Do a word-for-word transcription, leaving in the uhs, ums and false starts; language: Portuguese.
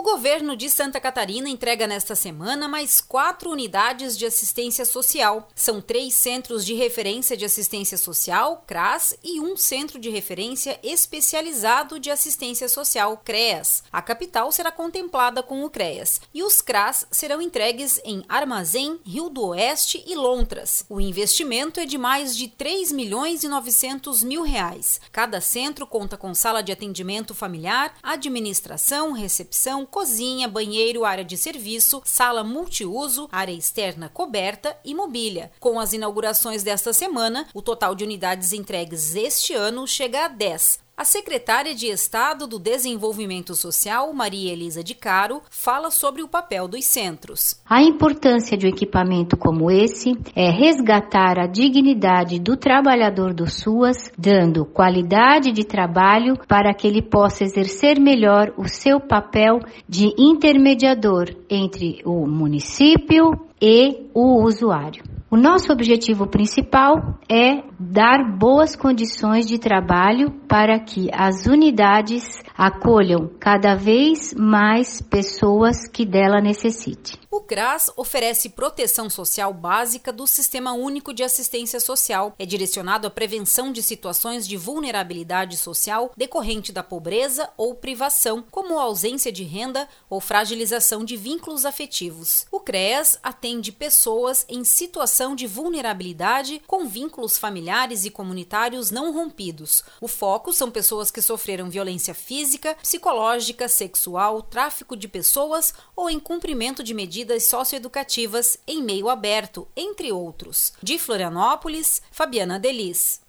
governo de Santa Catarina entrega nesta semana mais quatro unidades de assistência social. São três centros de referência de assistência social, CRAS, e um centro de referência especializado de assistência social, CREAS. A capital será contemplada com o CREAS e os CRAS serão entregues em Armazém, Rio do Oeste e Lontras. O investimento é de mais de três milhões e novecentos mil reais. Cada centro conta com sala de atendimento familiar, administração, recepção, cozinha, banheiro, área de serviço, sala multiuso, área externa coberta e mobília. Com as inaugurações desta semana, o total de unidades entregues este ano chega a dez. A secretária de Estado do Desenvolvimento Social, Maria Elisa de Caro, fala sobre o papel dos centros. A importância de um equipamento como esse é resgatar a dignidade do trabalhador do SUAS, dando qualidade de trabalho para que ele possa exercer melhor o seu papel de intermediador entre o município e o usuário. O nosso objetivo principal é dar boas condições de trabalho para que as unidades acolham cada vez mais pessoas que dela necessitem. O CRAS oferece proteção social básica do Sistema Único de Assistência Social. É direcionado à prevenção de situações de vulnerabilidade social decorrente da pobreza ou privação, como ausência de renda ou fragilização de vínculos afetivos. O CREAS atende pessoas em situação de vulnerabilidade com vínculos familiares e comunitários não rompidos. O foco são pessoas que sofreram violência física, psicológica, sexual, tráfico de pessoas ou em cumprimento de medidas socioeducativas em meio aberto, entre outros. De Florianópolis, Fabiana Delis.